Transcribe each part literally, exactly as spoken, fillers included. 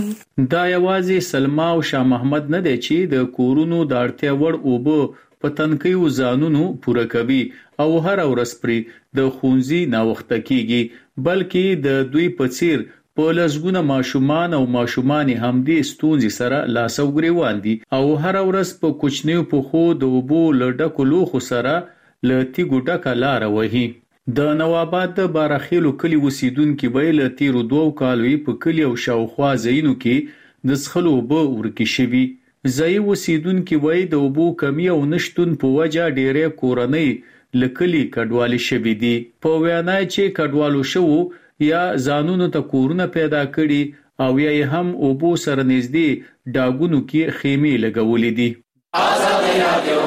دا یوازې سلما او شاه محمد نه دی چې د کورونو د اړتیا وړ اوبه په تنکیو ځانونو پوره کوي او هر ورځ پرې د خونځي ناوخته کیږي، بلکې د دوی په څیر په لسګونه ماشومان او ماشومان هم دې ستونزې سره لاس او ګریوان دي او هر ورځ په کوچنیو پخو د اوبو له ډکو لوښو سره له تیږو ډکه لاره وهي. د نواباد د بارخیلو کلي اوسیدونکي به له تیرو دوو کالو په کلي او شاوخوا ځایونو کې د څښلو اوبه ورکې شوي. ځایي اوسیدونکي وایي د اوبو کمی او نشتون په وجه ډېرې کورنۍ له کلي کډوالې شوي دي. په وینا چې کډوالو شوو یا ځانونو ته کورونه پیدا کړي او یا هم اوبو سره نږدې ډاګونو کې خیمې لګولې دي. آزادي رادیو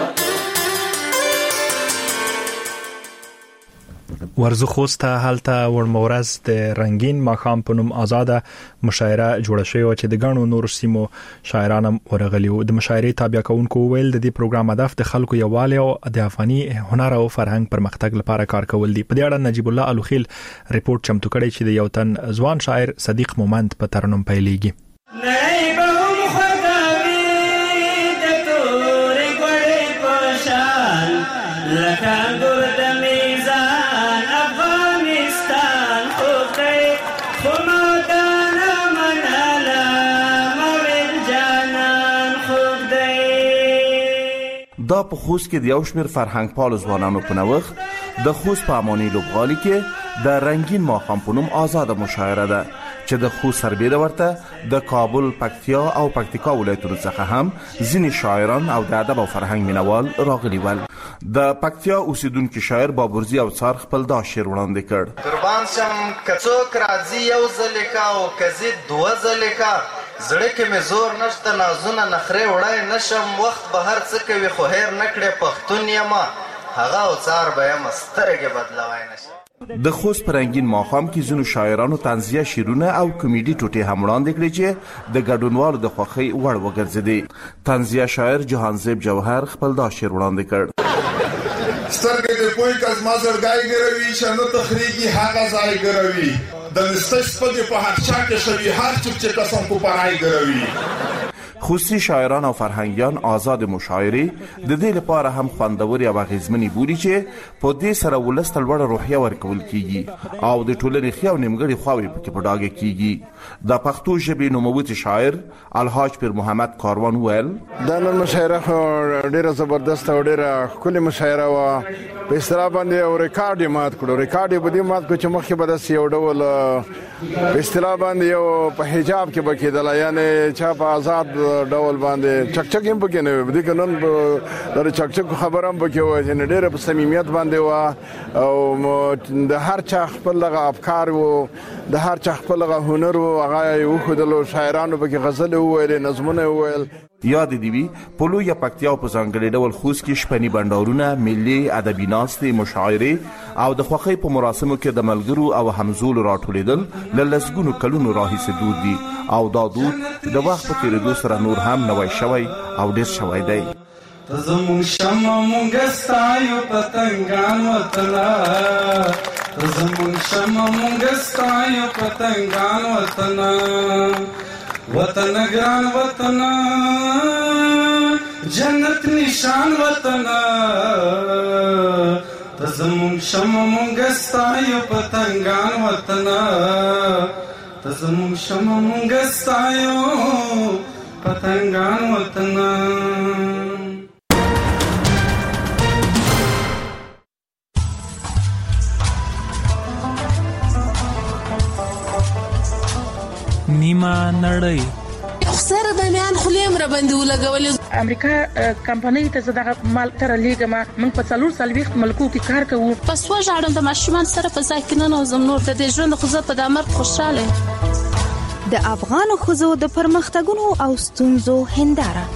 ورزو خوسته هلته ورمورز د رنگین ماخام په نوم آزاده مشاعره جوړه شوې او چې د غنو نور سیمو شاعرانو ورغلي وو. د مشاعرې تابع کوونکو ویل د دې پروګرام هدف د خلکو یووالي او د افغاني هنر او فرهنګ پرمختګ لپاره کار کول دي. په دې اړه نجیب الله الوخیل ریپورت چمتو کړی چې د یو تن ځوان شاعر صدیق مومند په ترنم پیلېږي. دا په خوست کې د یو شمېر فرهنګ پالو ځوانانو په نوښت د خوست په اماني لوبغالي کې د رنگین ماښام په نوم آزاده مشاعره ده چې د خوست سربېره ورته د کابل، پکتیا او پکتیکا ولایتونو څخه هم ځینې شاعران او د ادب او فرهنګ مینوال راغلي ول. د پکتیا اوسیدونکي شاعر بابرزي او څار خپل دا شعر وړاندې کړ. قربان شم که څوک راځي یو ځلې کا او که زه دوه ځلې کا، زړه کې مې زور نشته نازونه نخرې وړای نشم، وخت به هر څه کوي خو هیر نه کړې پښتون یمه، هغه او څار به یم سترګې بدلوای نشم. د خوست په رنگین ماښام کې ځینو شاعرانو طنزیه شعرونه او کمیډي ټوټې هم وړاندې کړې چې د ګډونوالو د خوښۍ وړ وګرځېدې. طنزیه شاعر جهانزیب جوهر خپل دا شعر وړاندې کړ. سترګې د پوی کز ما زړګی ګروي، شنو تخریږي هغه ځای ګروي، د نستش پدې په هر چا کې شوي هر څوک چې قسم کو پرای ګروي. خوستی شاعران او فرهنګیان آزاد مشاعرې د دې لپاره هم خوندوري او اغیزمنې بولي چې په دې سره ولس ته لوړه روحیه ورکول کیږي او د ټولنې ښې او نیمګړې خواوې پکې په ډاګه کیږي. د پښتو ژبې نوموتی شاعر الحاج پیر محمد کاروان ویل دا نن مشاعره ډیره زبردست او ډیره ښکلې مشاعره وه. په اصطلاح باندې یو ریکارډ یې مات کړو. ریکارډ یې په دې مات کړو چې مخکې به داسې یو ډول په اصطلاح باندې یو په حجاب کې به کېدله، یعنې چا په آزاد ډول باندې چکچک هم پکې نه وي. په دې کې نن د چکچک خبره هم پکې وه چې ډېره په صمیمیت باندې وه او د هر چا خپل دغه افکار و، د هر چا خپل دغه هنر و، هغه یې وښودلو. شاعرانو پکې غزلې وویلې، نظمونه وویل. یاد دی وی په لویه پکتیا په ځانګړي ډول خوست کې شپني بندرونه، ملي ادبي ناستې، مشاعرې او د خوښۍ په مراسمو کې د ملګرو او همزولو راټولېدل له لسګونو کلونو راهیسې دود دي او دا دود د وخت په تېرېدو سره نور هم نوی شوی او ډېر شوی دی. زمون شمع مونږ ستایو پتنګان وطنه، زمون شمع مونږ ستایو پتنګان وطنه، وطن ګران وطن جنت نشان وطن، ته زمون شمع مونږ ستایو پتنګان وطن، ته زمون شمع مونږ ستایو پتنګان وطن. نیمه نړۍ خسر د میان خلیم را باندې ولګولې. امریکا کمپنۍ ته زداغه مال تر لیګما موږ په څلور سالويخت ملکو کې کار کوو. پس وژاړم د ماشومان سره په ځای کې نه نوزم نور د دې ژوند خو زه په دامر خوشاله. د افغان خزو د پرمختګونو او ستونزو هنداره.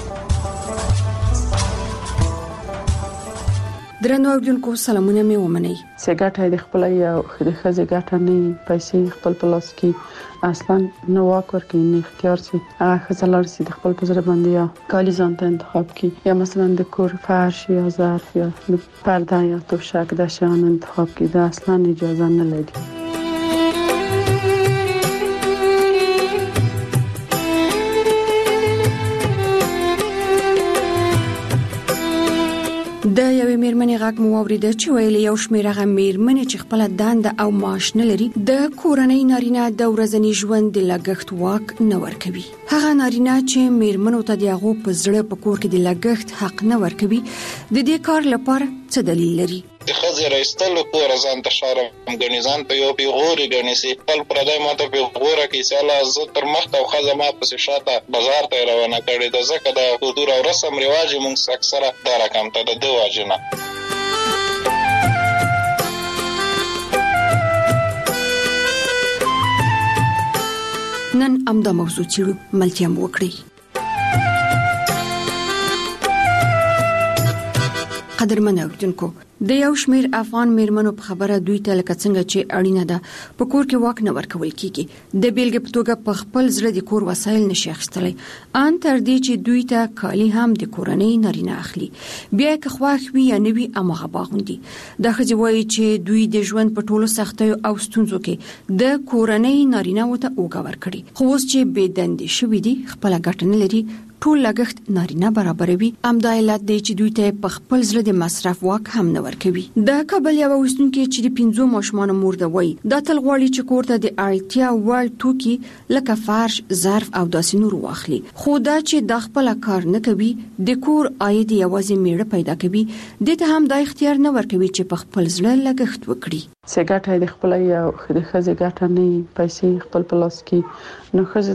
درنو اوریدونکو سلامونه مې ومنئ. سګټه د خپل یو د خزې ګټه نه پیسې خپل پلاس کې اصلا نو واک ورکړي نه اختیار سي هغه خزلار سي د خپل پزره باندې یا کالی ځانته انتخاب کړي یا مثلا د کور فرش یا ظرف یا پرده یا توشک د شان انتخاب کړي دا اصلا اجازه نه لري. د یوې میرمنې غږ مو واورېده چې ویلي یو شمېر هغه میرمنې چې خپله دنده او معاش نه لري د کورنۍ نارینه د ورځني ژوند د لګښت واک نه ورکوي. هغه نارینه چې میرمنو ته د هغو په زړه په کور کې د لګښت حق نه ورکوي د دې کار لپاره څه دلیل لري؟ د ښځې رایستلو کور ځان ته شرم ګڼي، ځان ته یو پیغوري ګڼي چې خپل پردی ماته پیغوره کړي چې الله زه تر مخته او ښځه ما پسې شاته بازار ته یې روانه کړې ده. ځکه د کلتور او رسم رواج یې مونږ اکثره دا رقم ته د ده وجې نه. نن همدا موضوع څېړو، ملتیا مو وکړئ. قدرمن اوریدونکو، د یو شمېر افغان میرمنو په خبره دوی ته لکه څنګه چې اړینه ده په کور کې واک نه ورکول کیږي، د بیلګې په توګه په خپل زړه د کور وسایل نشي اخیستلی، ان تر دې چې دوی ته کالي هم د کورنۍ نارینه اخلي، بیا که خوښ وي یا نه وي هماغه باغوندي. دا ښځې وایي چې دوی د ژوند په ټولو سختیو او ستونزو کې د کورنۍ نارینه‌وو ته اوږه ورکړي، خو اوس چې بې دندې شوي دي، خپله ګټه نه لري، ټول لګښت نارینه برابروي. همدا علت دی چې دوی ته په خپل زړه د مصرف واک هم نه ورکوي. د کابل یو اوسیدونکي چې د پنځو ماشومانو مور ده وایي دا تل غواړي چې کور ته د اړتیا وړ توکي لکه فرش، ظرف او داسې نور واخلي، خو دا چې د خپل کار نه کوي، د کور عاید یوازې میړه پیدا کوي، د ته هم د اختیار نه ورکوي چې په خپل زړه لګښت وکړي. څه ګټه د خپل یو د ښځې ګټه نه پیسې خپل په لاس کې، نو ښځې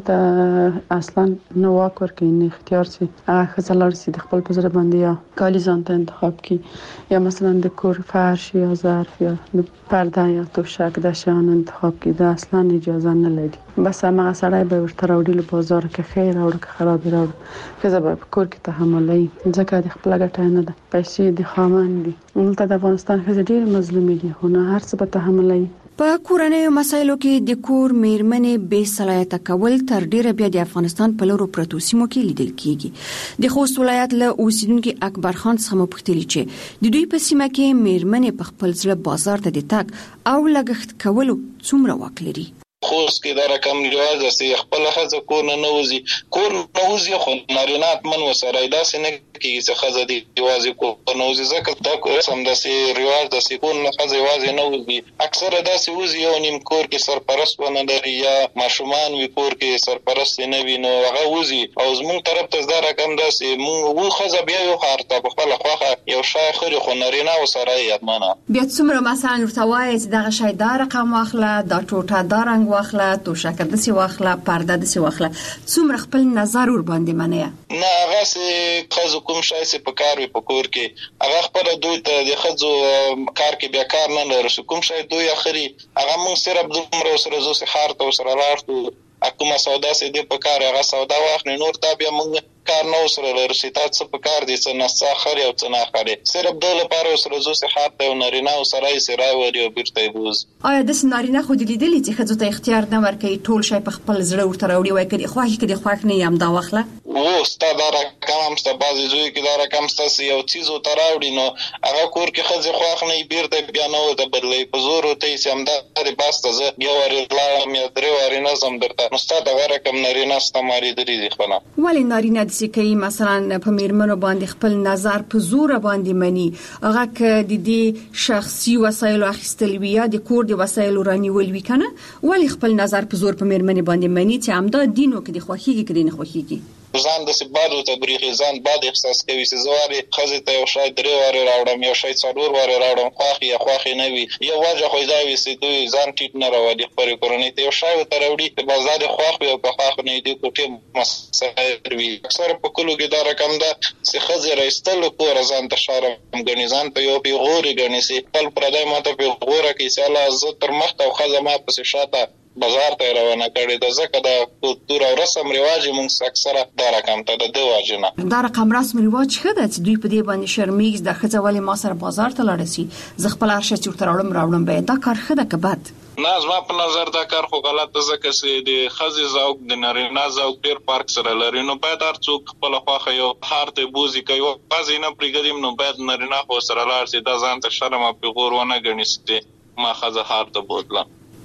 ته اصلا نه واک ورکوي، نه اختیار سي. هغه ښځه لاړ سي د خپل په زړه باندې یا کالي ځان ته انتخاب کړي، یا مثلا د کور فرش یا ظرف یا د پرده یا توشک د شیان انتخاب کړي، دا اصلا اجازه نه لري. بس هغه سړی به ورته راوړي له بازار کې خیر راوړي که خراب راوړي، ښځه به په کور کې تحملوي ځکه د خپل ګټه نه ده، پیسې د خاوند دي. دلته د افغانستان ښځې ډېرې مظلومې دي، خو نه هر څه به تحملوي. په کورنۍ مسایلو کې د کور میرمنې بې صلاحیته کول تر ډیره بیا د افغانستان په لورو پرتو سیمو کې لیدل کیږي. د خوست ولایت له اوسیدونکو اکبر خان څخه مو پوښتنه چې د دوی په سیمه کې میرمنې په خپل ځل بازار ته د تګ او لګښت کولو څومره واک لري؟ خوست کې دا رقم رواج ده چې خپل ښځه کور نه نوځي، کور نه وځي خو نارینه من وسره داسې نه کېږي چې ښځه دې یوازې کور نه وځي، ځکه دا رسم داسې رواج ده چې کور نه ښځه یوازې نه وځي. اکثره داسې وځي یو نیم کور کې سرپرست ونه لري یا ماشومان وي کور کې سرپرست نه وي، نو هغه وځي. او زموږ طرف ته دا رقم ده چې موږ و ښځه بیا یو ښار ته په خپله خوښه یو شی خوري، خو نارینه ورسره یې یتمنه. بیا څومره مثلا ورته وایي چې دغه شی دا رقم واخله، دا ټوټه دا رنګ واخله، توشکه دسي واخله، پرده دسي واخله، څومره خپل نظر ور باندې منه؟ نه هغه سه خزو کوم شای سه په کار وي په کور کې، هغه خپل دوی ته د خزو کار کې بیا کار نه لري، کوم شای دوی اخري هغه مونږ سره دومره سره زو سه خار ته سره راځو، کومه سودا سه دې په کار هغه سودا واخلي، نور دا بیا مونږ کار نو سره لري چې تاسو په کار دي څه نسا خري او څه نه خري، صرف د لپاره سره زو سه خار ته نارینه او سره یې سره وری او بیرته بوز. آیا د نارینه خو د لیدلې چې خزو ته اختیار نه ورکړي، ټول شی په خپل زړه ورته راوړي وای کړي، خو هیڅ کړي خوښ نه یم دا واخله و ستا دا رقم ستا بازي زوی کې دا رقم ستا یو چیز او تراوړي، نو هغه کور کې خزه خوښ نه بیرته بیا نو ته بدلې په زور او ته سم دا د باسته زه یو ور لاړم یا درې ور نظم درته، نو ستا دا رقم نارینه ستا ماري درې خپل. ولی نارینه د سکی مثلا په میرمنو باندې خپل نظر په زور باندې مني، هغه ک د دې شخصي وسایل اخیستل وی یا د کور د وسایل رانیول وی کنه، ولی خپل نظر په زور په میرمنې باندې مني چې همدا دینو کې د خوخيږي کړي نه خوخيږي. ځان د سبادو تبریخ ځان باد احساس کوي چې زواري خزه ته یو شای درې واره راوړم یو شای څلور واره راوړم خواخي یا خواخي نه وي، یو واجه خو ځای وي چې دوی ځان ټیټ نه راوړي خبرې کورنۍ ته یو شای ته راوړي په بازار خواخي او په خواخ نه دي کوټه مسایل وي. اکثر په کلو کې دا رقم ده چې خزه راستل کور ځان ته شارم غني ځان ته یو پیغوري غني سي خپل پردای ماته پیغوره کې چې الله عزت تر مخ او خزه ما پس شاته بازار ته روانه کړي د زکه د کلتور او رسم رواج موږ اکثره دا رقم ته د واجنه دا رقم رسم رواج خده چې دوی په دې باندې شرمېږي د خځوالي ما سره بازار ته لاړسي ز خپل ارشه چې تر اړم راوړم به دا کار خده که بد نه زما په نظر دا کار خو غلط ده ځکه چې د خځې ذوق د نارینه ذوق ډېر فرق سره لري، نو باید هر څوک خپل خواخه یو هار ته بوزي کوي بعضې نه پرېږدیم نو باید نارینه خو سره لاړ شي دا ځان ته شرم او پیغور ونه ګڼي چې ما خځه هار ته بوتله.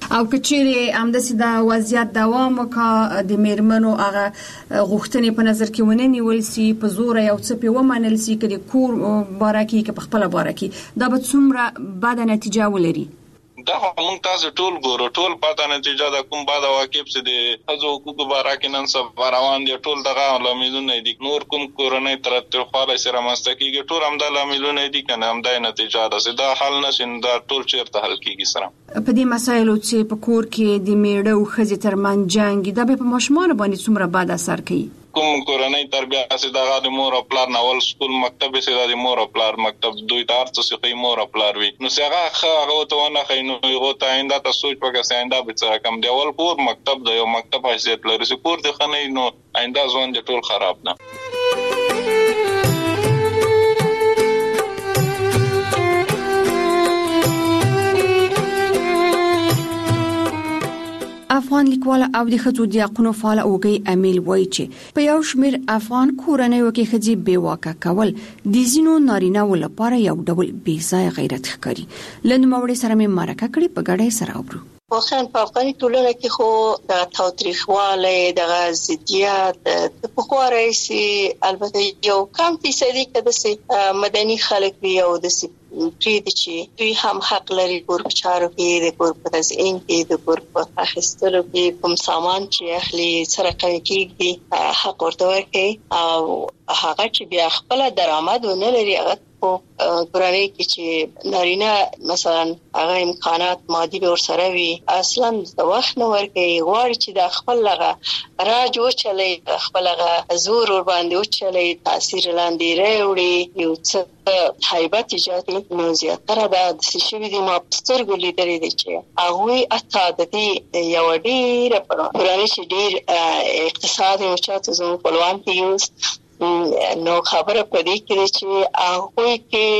او کچېره همداسې دا وضعیت دوام وکړي د میرمنو هغه غوښتنې په نظر کې ونه نیول سي په زور یو څه په ومنل سي کړي کور بارکي کې په خپل بارکي دا به څومره بد نتیجه ولري. دا موږ تاسو ټول ګورو ټول پاته نتیجه د کوم بعد واقعب څه دي حقوق حقوق بارکه نن سبا روان دي ټول دغه لاملونه دي نور کوم کورنۍ ترتر خاله سره مستقیږي ټول هم د لاملونه دي کنه هم د نتیجه ده دا حل نشین دا ټول چیرته حل کیږي سره په دې مسایلو چې په کور کې د میړه او ښځې ترمن جنگ دا به په ماشومان باندې څومره بد اثر کوي. کوم کورنۍ تربیه چې دغه د مور او پلار ناول سکول مکتب چې د مور او پلار مکتب دوی تار څه کوي مور او پلار وي نو څنګه هغه ته نه خینو یو ته آینده ته سوچ وکړه آینده به څه کم دی ول کور مکتب د یو مکتب حیثیت لري چې کور د خنۍ نو آینده ځوان د ټول خراب نه. افغان لیکوال او د ښځو د حقوقو فعال اوګي امیل وایي چې په یو شمېر افغان کورنیو کې ښځې بې واکه کول د ځینو نارینه‌و لپاره یو ډول بې ځای غیرت ښکاري. له نوموړي سره مې مرکه کړې په ګډه سره اورو. واقعا په افغاني ټولنه کې خو د تاوتریخوالی دغه ضدیت د پخوا راهیسې البته یو کم فیصدي که داسې مدني خلک وي او داسې پرېږدي چې دوی هم حق لري کور په چارو کې د کور په تزیین کې د کور په اخیستلو کې کوم سامان چې اخلي سره کوي کېږي حق ورته ورکوي او هغه چې بیا خپله درآمد ونه لري هغه په کورنۍ کې چې نارینه مثلا هغه امکانات مادي به ورسره وي اصلا د وخت نه ورکوي غواړي چې د خپل هغه راج وچلوي خپل هغه زور ور باندې وچلوي تاثیر لاندې راوړي یو څه هیبت ایجاد کړي نو زیاتره دا داسې شوي دي ما په سترګو لیدلي دي چې هغوی حتی د دې یوه ډېره کورنۍ چې ډېر اقتصاد یې چاته زموږ خپلوان کې یوز نو خبره په دې کې ده چې هغوی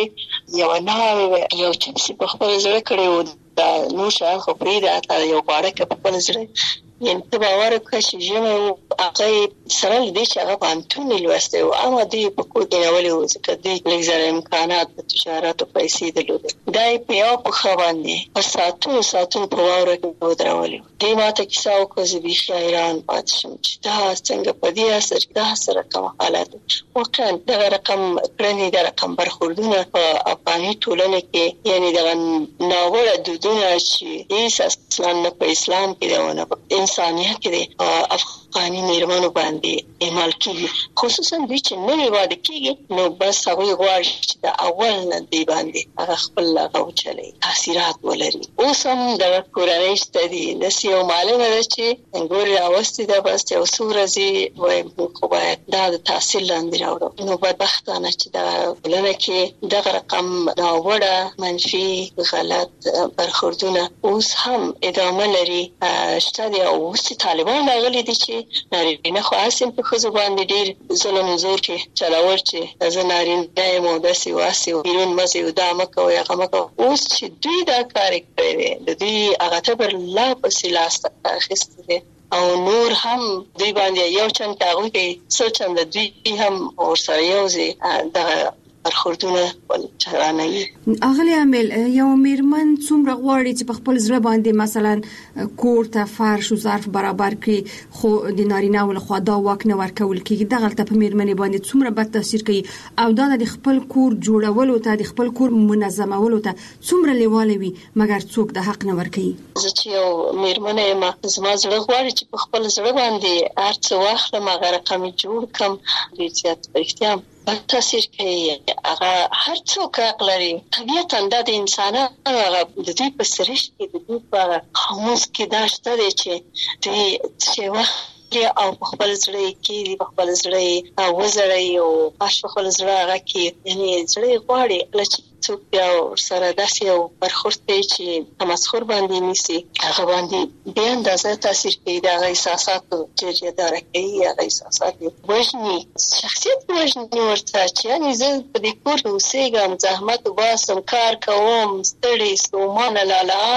کې یو ناوې یو چې په خپل زړه کړی و د نور شیان خو پرېږده حتی یو غواړه که په خپل زړه یعنې ته باور وکړه چې ژمی و هغه سره له دې چې هغه پوهنتون یې لوستی و اما دوی په کور کې نیولي و ځکه دوی لږ زره امکانات د تجارت او پیسې درلودې دا یې په یوه پښه باندې په ساعتونو ساعتونو په واوره کې ودرولي و دوی ما ته کیسه وکړه زه بیخي حیران پاتې شم چې دا څنګه په دې اثر کې دا سره کوم حالات واقعا دغه رقم کړنې د رقم برخوردونه په افغاني ټولنه کې یعنې دغه ناوړه دودونه چې هېڅ اصلا نه په اسلام کې دی او نه په انسانیت کې د افغاني میرمنو باندې اعمال کېږي خصوصا دوی چې نوې واده کېږي نو بس هغوی غواړي چې د اول نه دوی باندې هغه خپل هغه وچلوي تاثیرات ولري. اوس هم دغه کورنۍ شته دي داسې یو معلومه ده چې ګورې راوستې ده بس یو څو ورځې وایم موږ خو باید دا د تحصیل لاندې راوړو نو بدبختانه چې دغه ټولنه کې دغه رقم ناوړه منفي غلط برخوردونه اوس هم ادامه لري شته دي او اوس چې طالبان راغلي دي چې نارینه خو هسې په ښځو باندې ډېر ظلم زور کې چلول چې زه نارینه یم او داسې واسې بیرون مه ځئ او دا مه کوئ هغه مه کوئ اوس چې دوی دا کار یې کړی دی د دوی هغه تبر لا پسې لاسته اخیستی دی او نور هم دوی باندې یو چند که هغوی کې څو چنده دوی هم ورسره یوځي دغه برخوردونه ول چرانوي. اغلی امیل یو میرمن څومره غواړي چې په خپل زړه باندې مثلا کور ته فرش او ظرف برابر کړي خو د نارینه ول خو دا واک نه ورکول کیږي دغه ته په میرمنې باندې څومره بد تاثیر کوي او دا د خپل کور جوړولو ته د خپل کور منظمولو ته څومره لیواله وي مګر څوک د حق نه ورکوي. زه چې یو میرمنه یم زما زړه غواړي چې په خپل زړه باندې هر څه واخلم هغه رقم جوړ کړم ډېر زیات په رښتیا بد تاثیر کوي هغه هر څوک حق لري طبیعتا دا د انسانانو هغه د دوی په سرشت کې د دوی په قاموس کې دا شته دی چې دوی چې وخت او په خپل زړه یې کېږي په خپل زړه یې وزړوي او پاش په خپل زړه هغه کې یعنې زړه یې غواړي کله چې څوک بیا ورسره داسې یو برخورد کوي چې تمسخر باندې نیسي هغه باندې بې اندازه تاثیر کوي د هغه احساساتو جریداره کوي هغه احساسات یې وژني شخصیت یې وژني ورته چې یعنې زه په دې کور کې اوسېږم زحمت وباسم کار کوم ستړې ستومانه لالهانده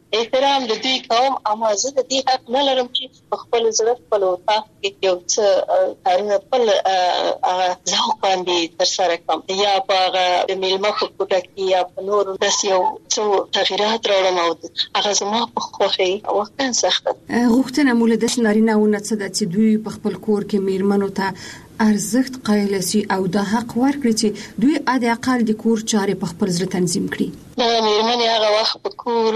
احترام د دوی کوم، اما زه د دې حق نه لرم چې په خپل زړه خپل وطاق کې یو څه کارونه خپل ځوق باندې ترسره کړم، یا په هغه د میلمه په کوټه کې یا په نورو داسې یو څه تغیرات راوړم او هغه زما په خوښۍ واقعا سخته. غوښتنه مو له داسې نارینه‌وو نه څه ده چې دوی په خپل کور کې میرمنو ته ارزښت قایل سي او د حق ورکړي چې دوی اده اقل د کور چارې په خپل ځای تنظیم کړي. دا میرمنې هغه وخت په کور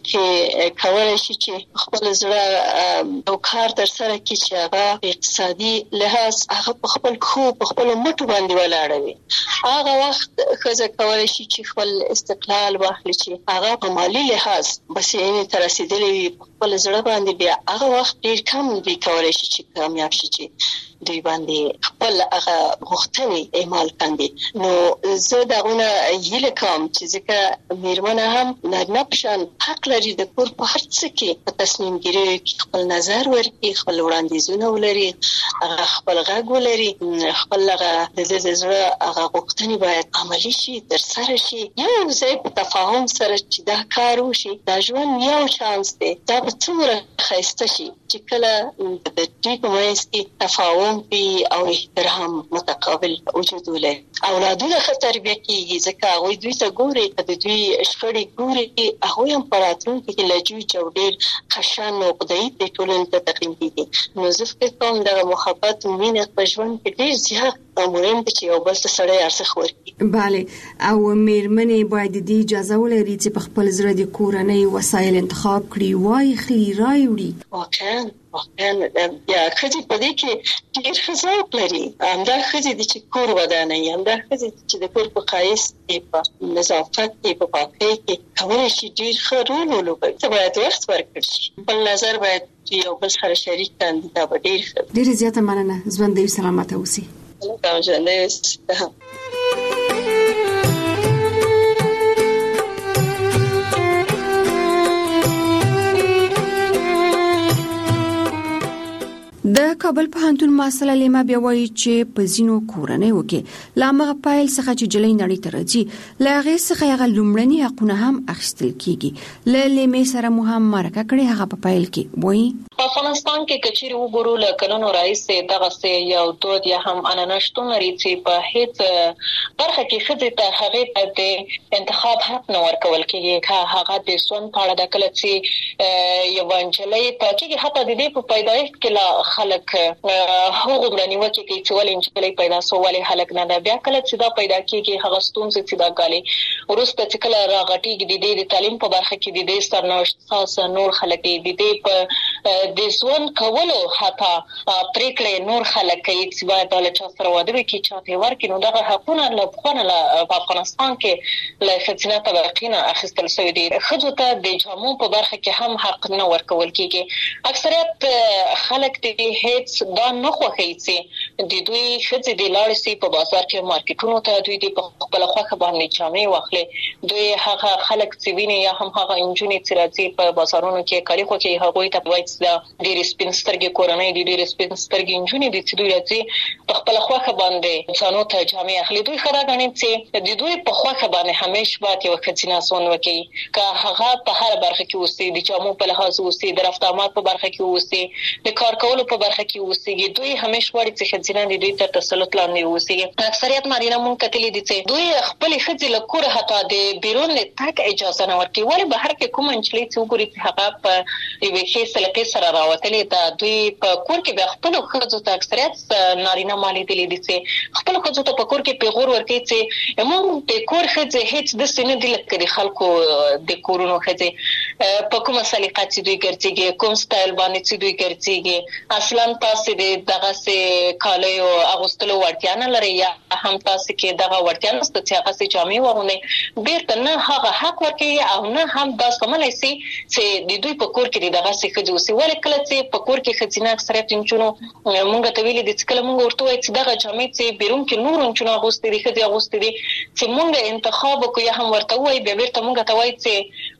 کې کولای شي چې خپل زړه او کار تر سره کړي چې هغه اقتصادي لحاظ هغه په خپل خو په خپل مټو باندې ولاړ وي. هغه وخت ښځه کولای شي چې خپل استقلال واخلي، چې هغه په مالی لحاظ بسې تر رسیدلې وي په خپل زړه باندې. بیا هغه وخت ډیر کم دی کولای شي چې کامیاب شي چې دوی باندې خپل هغه غوښتنې اعمال کړي. نو زه داونه هیله کوم چې ځکه میرمنه هم نارینه په شان حق لري د کور په هر څه کې په تصمیم ګیریو کې خپل نظر ورکړي، خپل وړاندیزونه ولري، هغه خپل غږ ولري، خپل هغه د زړه هغه غوښتنې باید عملي شي، ترسره شي، یو ځای په تفاهم سره چې دا کار وشي. دا ژوند یو چانس دی، دا به څومره ښایسته شي چې کله د دوی په منځ کې تفاهم او احترام متقابل وجود ولري. اولادونه ښه تربیه کیږي ځکه هغوی دوی ته ګوري، د دوی شخړې ګوري، هغوی هم په راتلونکي کې له جوج او ډېر خشن او خدایي د ټولنې ته تقدیم کیږي. نو زه فکر کوم دغه محبت او مینه په ژوند کې ډېر زیات مهم دي چې یو بل ته سړی ارزښت ورکړي. بله، او میرمنې باید د اجازه ولري چې په خپل زړه د کورنۍ وسایل انتخاب کړي، وای خلی راي وړي. واقعا واقعا یا خځې په دې کې ډېر ښه ذوق لري. همدا ښځې دي چې کور ودانوي، همدا ښځې چې د کور په ښایست کې، په نظافت کې، په پاکۍ کې کولی شي ډېر ښه رول ولوبوي. ته باید وخت ورکړل شي، خپل نظر باید یو بل سره شریک کړي. دا به ډېر ښه. ډېره زیاته مننه. ژوندی سلامته اوسئ. ژوندی اوسئ. د کابل پوهنتون محصله لیما بیا وایي چې په ځینو کورنیو کې لا مغه پایل څخه چې جلې نړۍ ته راځي لا هغه څخه هغه لومړني حقونه هم اخیستل کیږي. ل لیمې سره مو هم مرکه کړي هغه په پایل کې وایي په افغانستان کې کچېري وګورو لکه نن راځي دغه سه یو دود یا هم انانشتون لري چې په هیڅ برخه کې خځې ته هغه د انتخاب حق نه ورکول کیږي. که هغه د سون پاړه د کله چې یو انجلې ته چې حتی د دې په پیدایښت کې لا خلک هغه غوړنیو کې چې ولې انجلې پیدا سو ولې خلک نه دا بیا کله چې دا پیدا کیږي هغه ستونزې چې دا غالي ورسته چې کله راغټي د دې د تعلیم په برخه کې د دې سرنوشت خاص نور خلک د دې په د ځوان کولو حتی پریکړې نور خلک کوي چې باید د چا سره واده وکړي چې ورکړي. نو دغه حقونه له خونه په افغانستان کې له ښځینه طبقې نه اخیستل شوي دي. ښځو ته د جامو په برخه کې هم حق نه ورکول کیږي. اکثریت خلک د هیڅ دا نه خوښوي چې د دوی ښځې د لاړې سي په بازار کې مارکیټونو ته دوی د خپل خوښه باندې جامې واخلي. دوی هغه خلک چې ویني یا هم هغه انجونې چې راځي په بازارونو کې کالي خو کې هغه ته وایي ډېر سپین سترګې کورنۍ دي ډېر سپین سترګې انجونې دي چې دوی راځي په خپل خوښه باندې ځانو ته جامې اخلي. دوی خدا غني چې د دوی په خوښه باندې همیش باید یو ښځینه سون وکړي که هغه په هر برخه کې اوسي د جامو په لحاظ اوسي د رفتارمات په برخه کې اوسي د کار کولو په برخه کې اوسي. دوی همیش وړي چې ښځینه دي دوی تر تسلط لاندې اوسي. اکثریت نارینه مونږ کتلې دي چې دوی خپل ښځې له کوره حتی د بیرون تک اجازه نه ورکوي. ولې بهر کې کوم انجلۍ چې وګوري چې هغه په یوې ښې سلیقې سره راوتلې ده دوی په کور کې به خپل ښځو ته اکثریت نارینه مالي دي چې خپل ښځو ته په کور کې پیغور ورکوي چې موږ د کور ښځې هیڅ د سینې دي لکه د خلکو د کورونو ښځې په کومه سلیقه چې دوی ګرځيږي کوم سټایل باندې چې دوی ګرځيږي اصلا تاسو د دغه سه کالیو اغوستلو وړتیا نه لري یا هم تاسو کې دغه وړتیا نشته چې هغه سه جامې وغوندي بیرته نه هغه حق ورکوي او نه هم دا سملای سي چې د دوی په کور کې دغه سه ښځو سي ولې کله چې په کور کې ښځینه اکثریت انچونو مونږ ته ویلي دي چې کله مونږ ورته وایي چې دغه جامې چې بیرون کې نور انچونو اغوستي دي ښځې اغوستي دي چې مونږ انتخاب وکړو یا هم ورته وایي بیا بیرته مونږ ته وایي چې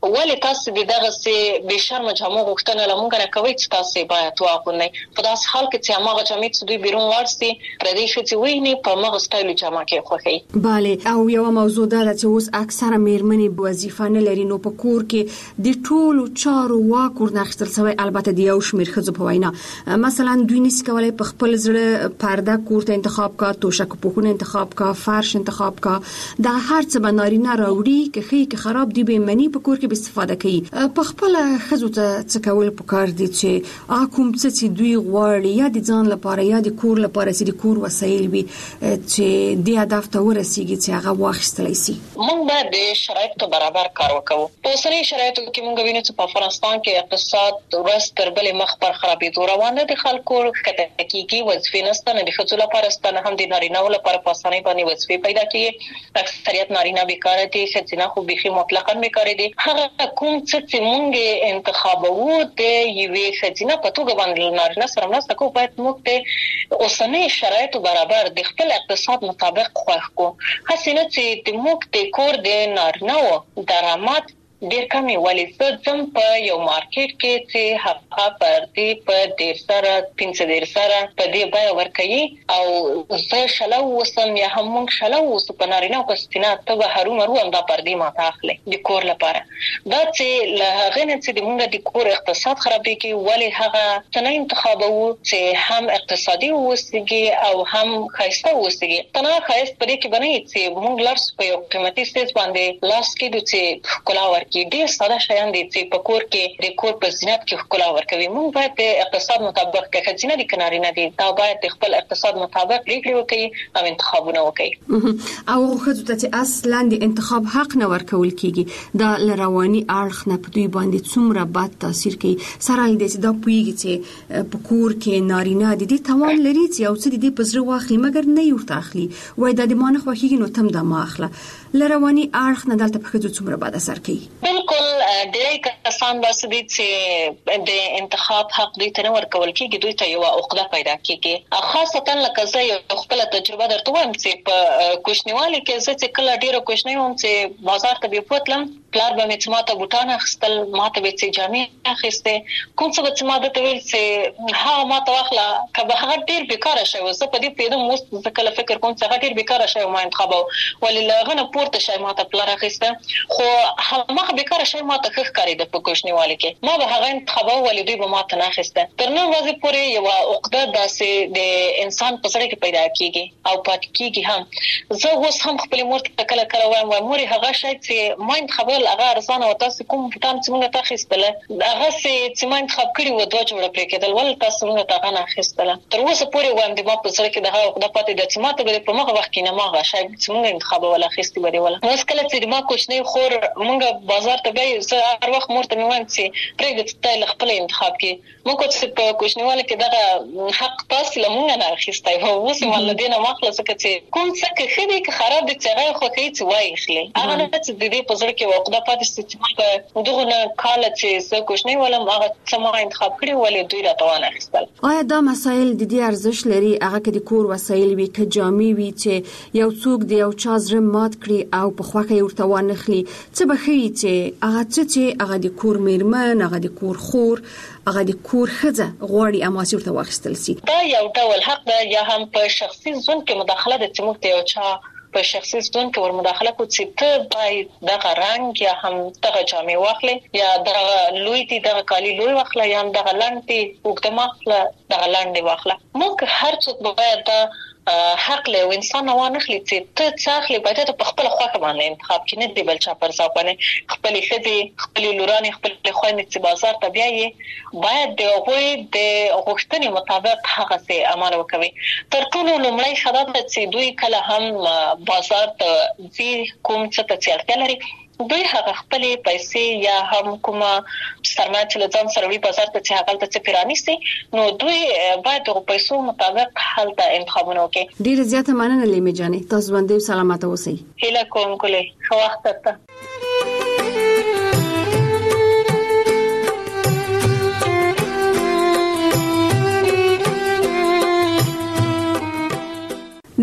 ولې تاسو د دغه سي به شرم جامو غوښتنه لمونږ نه کوي چې تاسو باید واغونئ په داس حال کې چې هغه جامې چې دوی بیرون ورسي پر دې چې ویني په مغه سټایل جامه کې خوخي. bale او یو موضوع ده چې اوس اکثره میرمنې وظیفه نه لري نو په کور کې د ټولو چارو واک ورناخستل سوی البته د یو شمیر خزو په وینا مثلا دوی نس کولای په خپل زړه پرده کور ته انتخاب کا توشک پوښونه انتخاب کا فرش انتخاب کا دا هر څه بنارینه راوړي که خې که خراب دی به منی په کور کې به استفاده کوي په خپل خزو ته څه کول پکار دي چې اکوم څه چې دوی غواړي یا د ځان لپاره یا د کور لپاره چې د کور وسایل وي چې د هدف ته ورسیږي چې هغه واخیستلی شي. موږ باید د شرایطو برابر کار وکړو. په اوسنۍ شرایطو کې موږ وینو چې په افغانستان کې اقتصاد ورځ تر بلې مخ پر خرابېدو روان دی. خلکو کته کېږي وظیفې نشته نه د ښځو لپاره ستنه هم د نارینه‌و لپاره په اسانۍ باندې وظیفې پیدا کیږي. اکثریت نارینه بیکاره دي، ښځینه خو بيخي مطلقاً بیکاره دي. هغه کوم څه چې موږ انتخابو د یوې ښځینه په توګه باندې نارینه سره مرسته کوو باید موږ ته اوسنۍ شرایطو برابر د خپل اقتصاد مطابق خوښ کو. هڅه نه چې د موږ د کور د نارینه‌و درآمد ډیر کمی ولې څه ځم په یو مارکیټ کې چې هغه پر دې په ډیر سره پنځه ډیر سره په دې بای ورکوي او زه شلو وسم یا هم موږ شلو وس په نارینه او پستینه ته به هرو مرو هم دا پر دې ماته اخلي د کور لپاره دا چې له هغه نه چې د موږ د کور اقتصاد خرابېږي ولې هغه څنګه انتخابو چې هم اقتصادي وسیږي او هم خاصه وسیږي تنه خاص پرې کې بنئ چې موږ لارس په یو قیمتي سیس باندې لاس کې د چې کلا ورکي ډیر ساده شیان دي چې په کور کې د کور په زینت کې کلا ورکوي. موږ باید د اقتصاد مطابق کې خځینه دي کناري نه دي دا باید د خپل اقتصاد مطابق پریکړې وکړي او انتخابونه وکړي او خځو ته چې اصلا د انتخاب حق نه ورکول کیږي دا لرواني اړخ نه په دوی باندې څومره بد تاثیر کوي سره دې چې دا پویږي چې په کور کې نارینه دي د توان لري چې او څه دي په زړه واخلي مګر نه یو تاخلي وای د دې مانه خوخیږي نو تم د ماخله لرواني اړخ نه دلته په خځو څومره بد اثر کوي. بالکل ډېر کسان بس دي چې د انتخاب حق دوی ته نه ورکول کیږي دوی ته یو عقده پیدا کیږي خاصتا لکه زه یو خپل تجربه درته وایم چې په کوشنیوالي کې زه چې کله ډیره کوشنی وم چې بازار ته به پوتلم پلار به مې ماته بوټان اخیستل ماته به چې جامې اخیسته کوم څه به ماته ته ویل چې ها ماته واخله کله هغه ډیر بیکاره شوی زه په دې پیدم مست زه کله فکر کوم چې هغه ډیر بیکاره شوی ما انتخابو ولې لغه نه پورته شوی ماته پلار اخیسته خو هغه بیکاره شوی ماته خخ کاری د پکوشنیوالي کې ما به هغه انتخابو ولې دوی به ماته نه اخیسته تر نن ورځې پورې یو عقده داسې د انسان په سره کې پیدا کیږي او پات کیږي هم زه اوس هم خپل مور ته کله کله وایم وای مور هغه شای چې ما انتخابل هغه ارزانه او تاسو کوم ټام چې موږ ته اخیستله هغه چې ما انتخاب کړی و دوه جوړه پرې کېدل ول تاسو موږ ته غنا اخیستله تر اوسه پورې وایم د ما په سره کې دغه عقده پاتې د چې ماته په مغه وخت کې نه ما غا شای چې موږ انتخاب ولا اخیستي بری ولا اوس کله چې ما کوچنی خور موږ بازار ته به زه هر وخت مرته مې وایم چې پرې د تایل خپل انتخاب کې موږ چې په کوچنیواله کې دغه حق تاسو لمونږ نه اخیستای وو اوس ولدینه مخلص کړي کوم څه کې خېدي کې خراب دي چې هغه خو کې چې وای خلی هغه نه چې د دې په ځر کې وقدا پاتې چې دغه نه کال چې زه کوښنی ولم هغه څه ما انتخاب کړی ولې دوی راټوان اخیستل. آیا دا مسایل د دې ارزښت لري هغه کې د کور وسایل وي که جامې وي چې یو څوک د یو چا زړه مات کړي او په خوخه یې ورته وانخلي څه بخي چې هغه څه چې هغه د کور میرمن هغه د کور خور هغه د کور خزه غوړي اماسي ورته واخیستل سي. دا یو ډول حق ده یا هم په شخصي ژوند کې مداخله د چې موږ ته یو چا په شخصي ژوند کې ور مداخله کوي چې ته باید دغه رنگ یا هم دغه جامې واخلې یا دغه لوی دي دغه کالی لوی واخلې یا هم دغه لاندې وګدمه واخلې دغه لاندې واخلې موږ هر څوک باید دا حق له انسان نه نخلي چې ته څاخلي باید ته په خپل خواخه باندې انتخاب کې نه دی بل چا پر ځای باندې خپل خدي خپل لورانه خپل خويندې چې بازار ته بیاي باید د هغوی د غوښتنې مطابق هغه څه عمل وکوي تر ټولو لومړی خدای چې دوی کله هم بازار ته ځي کوم څه ته چلته لري دوی هغه خپل پیسې یا هم کومه سرمایه چې ځان سره وی بازار ته چې هغه ته پیرانیسي نو دوی باید د پیسو مطابق حالت انتخابونه وکړي. ډیر زیاته مننه لیمه جانې تاسو باندې سلامات اوسئ. هله کوم کله خو وخت ته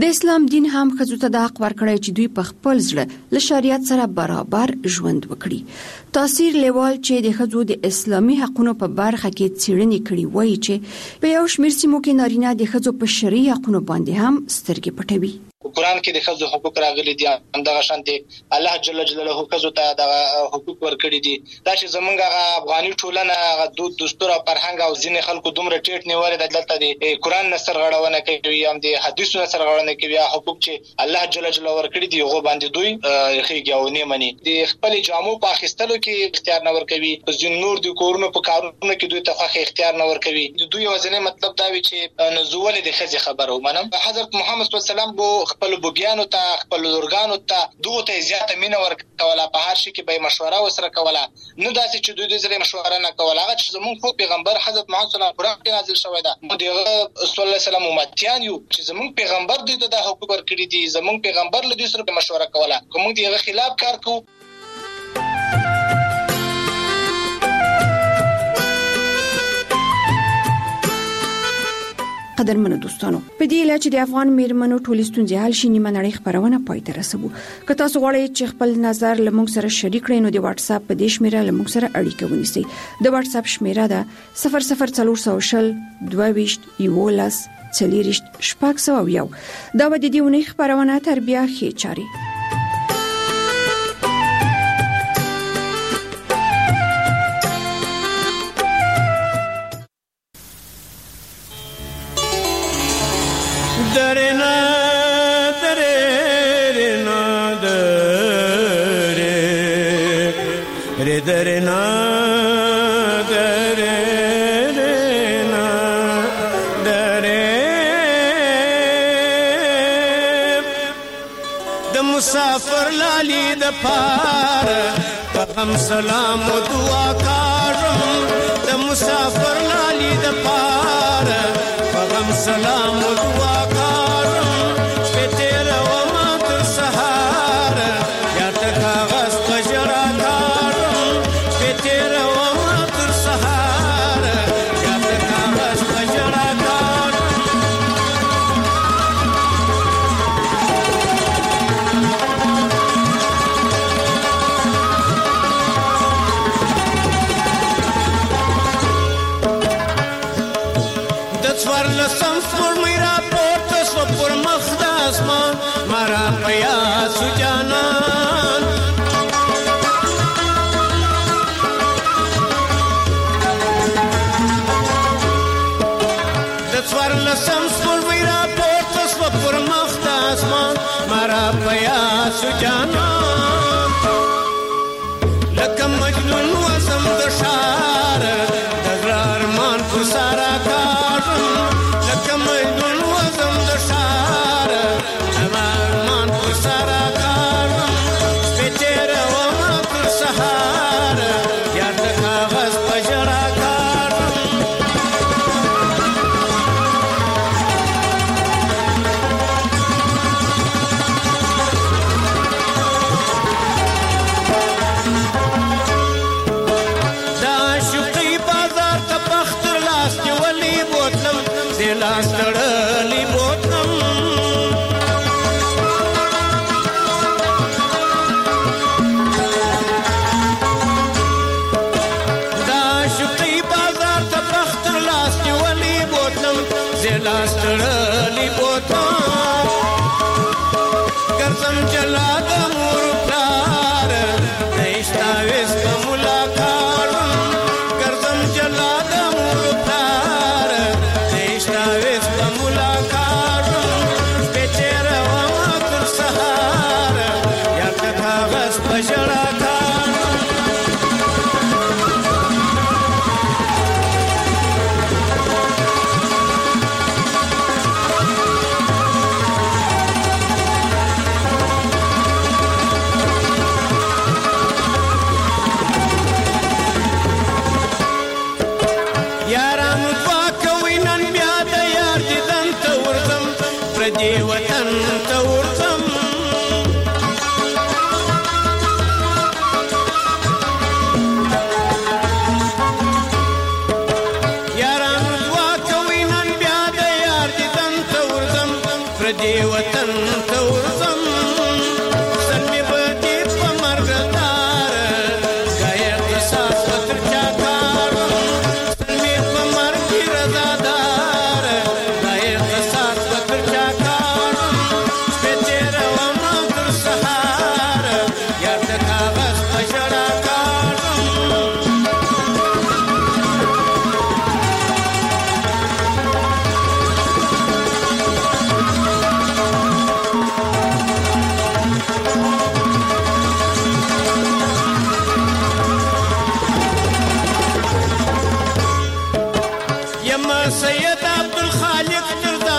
د اسلام دین هم ښځو ته د حق ورکړی چې دوی په خپل زړه له شریعت سره برابر ژوند وکړي. تاثیر لیوال چې د ښځو د اسلامي حقونو په برخه کې څېړنې کړي وایي چې په یو شمېر سیمو کې نارینه د ښځو په شرعي حقونو باندې هم سترګې پټوي. قرآن کې د ښځو حقوق راغلي دي، همدغه شانتي الله جل جلاله ښځو ته د حقوق ورکړي دي. دا چې زمونږ هغه افغاني ټولنه هغه دود دستور او فرهنګ او ځینې خلکو دومره ټیټ نیولې ده، دلته د قرآن نه سرغړونه کوي، هم د حدیثو نه سرغړونه کوي. حقوق چې الله جل جلاله ورکړي دي هغه باندې دوی خېږي او نه مني. د خپل جامو په اخیستلو کې اختیار نه ورکوي، په ځین نور د کورونو په کارونو کې دوی ته خوښ اختیار نه ورکوي. د دوی وزنه مطلب دا وی چې نزول د خځې خبرو منم. حضرت محمد صلی الله علیه وسلم بو خپل بوګیانو ته خپل لورګانو ته دوه ته زیاته مینه ورکوله، په هر شي کې به مشوره وسره کوله، نه داسې چې دوی د زری مشوره نه کوله. هغه چې زموږ پیغمبر حضرت محمد صلی الله علیه وسلم نازل شوی ده، موږ دغه صلی الله علیه وسلم امتیان یو چې زموږ پیغمبر دوی ته د حقوق ورکړي دي، زموږ پیغمبر له دوی سره مشوره کوله، کوم دغه خلاف کار کوو. قدرمنو دوستانو، په دې اله چې د افغان میرمنو ټولې ستونزې حل شي، نیمه نړۍ خبرونه پای ته رسوو. که تاسو غواړئ چې خپل نظر له موږ سره شریک کړئ نو د واتس اپ په دې شمیره له موږ سره اړیکه ونیسئ. د واتس اپ شمیره ده صفر صفر څلور سوه شل دوه ویشت یولس څلوېښت شپږ سوه یو. دا به د دې اونۍ خبرونه تر بیا ښې چاري. درنا درنا دره ره درنا درنا دره د مسافر لالی د پار پغم سلام او دعا کارم، د مسافر لالی د پار پغم سلام او دعا سجانا لکه مجنون وسم د شار د ارمان پر سارا کارم، لکه مجنون وسم د شار د ارمان پر سارا کارم، سپیچر و ما پر سهار یا د کاغذ پجرا دې وطن